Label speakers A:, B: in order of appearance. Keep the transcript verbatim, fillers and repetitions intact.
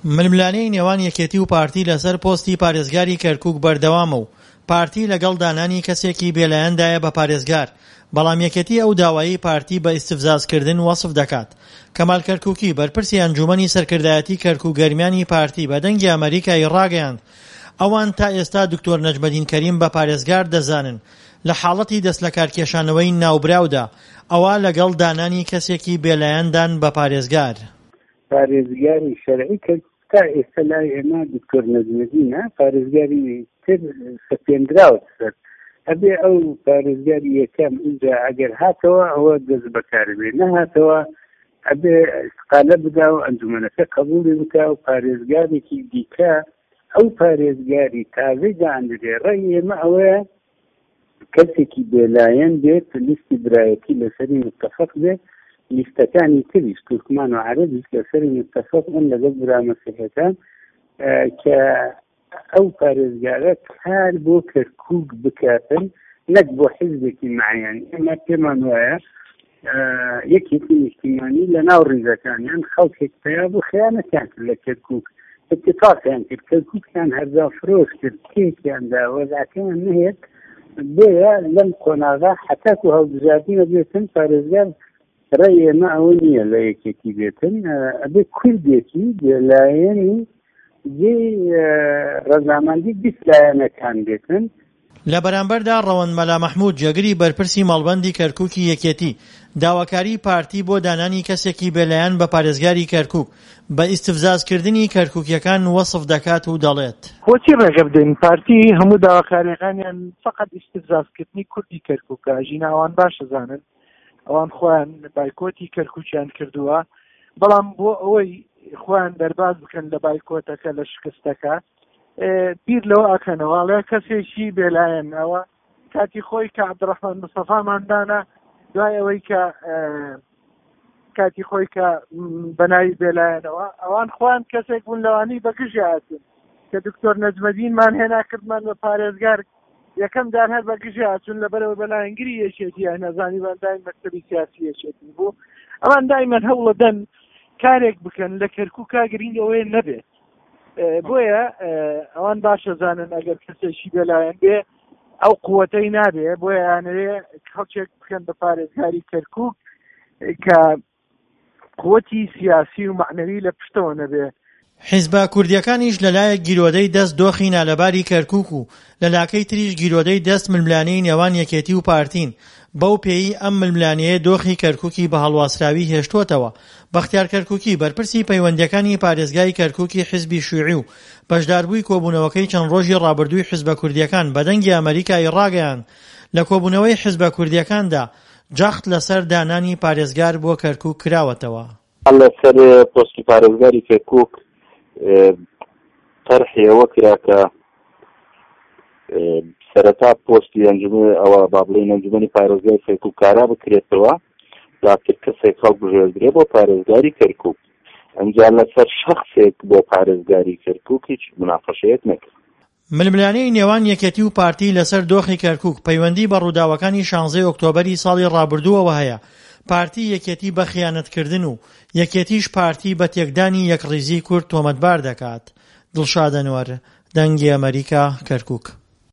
A: ململانەی نێوان یەکێتی و پارتی لەسەر پۆستی پارێزگاری کەرکووک بەردەوامە و پارتی لەگەڵ دانانی کەسێکی بێلایەندایە بە پارێزگار، بەڵام یەکێتی ئەو داوایی پارتی بە ئیستیفزازکردن وەسف دەکات. کەمال کەرکووکی بەرپرسی ئەنجومەنی سەرکردایەتی کەرکووک گەرمیانی پارتی بە دەنگی ئەمریکای ڕاگەیاند ئەوان تا ئێستا دکتۆر نەجمەدین کەریم بە پارێزگار دەزانن لە حاڵەتی دەست لە کارکێشانەوەی ناوبراودا ئەوە لەگەڵ دانانی کەسێکی بێلایەندان بە پارێزگار.
B: پارێزگاری شەرعی کرد تا ئێستا لای ئێمە دکتۆر نەجمەدینە پارێزگاری تر سەپێنراوە سەر ئەبێ ئەو پارێزگاری یەکەم اینجا ئەگەر هاتەوە ئەوە دەست بەکاربێ، نەهاتەوە ئەبێ استقالە بدا و ئەنجومەنەکە قبوڵی بکا و پارێزگارێکی دیکە ئەو پارێزگاری تازەی داندرێ. ڕێی ئێمە ئەوەیە کەسێکی بێلایەن بێت، لیستی برایەتی لەسەری متفق بێت، لیستەکانی تریش تورکمان و عەرەبیش لەسەری متفق بن لەگەڵ برامەسیحەکان کە ئەو پارێزگارە کار بۆ کەرکووک بکاتن، نەک بۆ حیزبێکی معیان. ئێمە پێمان وایە یەکێتی نیشتیمانی لە ناو ڕیزەکانیان خەڵکێک پیا بۆ خیانەتیان کرد لە کەرکووک، اتفاقیان کرد، کەرکووکیان هەردا فرۆش کرد، کێکیاندا وەزعەکەیان نهێت بێە لەم قۆناغا حەتاک و هەڵبژاردنە بێتن پارێزگار. ڕێی ئێمە ئەوە نییە لە یەکێتی بێتن، ئەبێ کوردێکی بێلایەنی جێ ڕەزامەندی بیست لایەنەکان بێتن.
A: لە بەرامبەردا ڕەوەند مەلا مەحموود جێگری بەرپرسی مەڵبەندی کەرکووکی یەکێتی داواکاری پارتی بۆ دانانی کەسێکی بێلایەن بە پارێزگاری کەرکووک بە ئیستیفزازکردنی کەرکووکیەکان وەسف دەکات و دەڵێت
C: بۆچی ڕێگە بدەین پارتی هەموو داواکاریەکانیان فقط ئیستیفزازکردنی کوردی کەرکووکە، ژینە ئەوان باشە زانن ئەوان خۆیان بایکۆتی کەرکووکیان کردووە، بەڵام بۆ ئەوەی خۆیان دەرباز بکەن لە بایکۆتەکە لە شکستەکە بیر لەوە ئەکەنەوەڵێ کەسێکی بێلایەن ئەوە کاتی خۆی کە عەبدوڕەحمان مستەفاماندانە دوای ئەوەی کە کاتی خۆی کە بەناوی بێلایەنەوە ئەوان خۆیان کەسێک بوون لەوانی بەگژی هاتن کە دکتۆر نەجمەدینمان هێنا کردمان بە پارێزگار یەکەم دار هەر بەگژی هاتون لەبەرەوە بەلایەنگری یەکێتیان نەزانی بەندای مەکتەبی سیاسی یەکێتی بوو. ئەوان دایمەن هەوڵە دەن کارێک بکەن لە کەرکووکا گرنگ ئەوەیە نەبێت، بۆیە ئەوان باشە زانن ئەگەر کەسێکی بێلایەن بێ ئەو قووەتەی نابێ، بۆیە یانەوێ خەڵکێک بکەن بە پارێزگاری کەرکووک کە قووەتی سیاسی و معنەوی لە پشتەوە نەبێ.
A: حیزبە کوردیەکانیش لەلایەک گیرۆدەی دەست دۆخی نالەباری کەرکووک و لە لاکەی تریش گیرۆدەی دەست ململانەی نێوان یەکێتی و پارتین. بەو پێی ئەم ململانەیە دۆخی کەرکووکی بە هەڵواسراوی هێشتوتەوە. بەختیار کەرکووکی بەرپرسی پەیوەندیەکانی پارێزگای کەرکووکی حیزبی شیوعی و بەشداربووی کۆبوونەوەکەی چەند ڕۆژی ڕابردووی حیزبە کوردیەکان بە دەنگی ئەمریکای ڕاگەیاند لە کۆبوونەوەی حیزبە کوردیەکاندا جەخت لەسەر دانانی پارێزگار بۆ کەرکووک کراوەتەوە.
D: لەسەر پۆستی پارێزگاری کەرکووک تەرحێوە کرا کە سەرەتا پۆستی ئەنجومەن ئەوە با بڵێن ئەنجومەنی پارێزگای کەرکووک کارا بکرێتەوە دواتر کەسێک هەڵبژێردرێ بۆ پارێزگاری کەرکووک. ئەنجا لەسەر شەخصێک بۆ پارێزگاری کەرکووک هیچ مناقەشەیەک نەکرد.
A: ململانەی نێوان یەکێتی و پارتی لەسەر دۆخی کەرکووک پەیوەندی بە ڕووداوەکانی شانزەی ئۆکتۆبەری ساڵی ڕابردووەوە هەیە. پارتی یەکێتی بە خیانەتکردن و یەکێتیش پارتی بە تێکدانی یەکڕیزی کورد تۆمەتبار دەکات. دڵشاد ئەنوەر، دەنگی ئەمریکا، کەرکووک.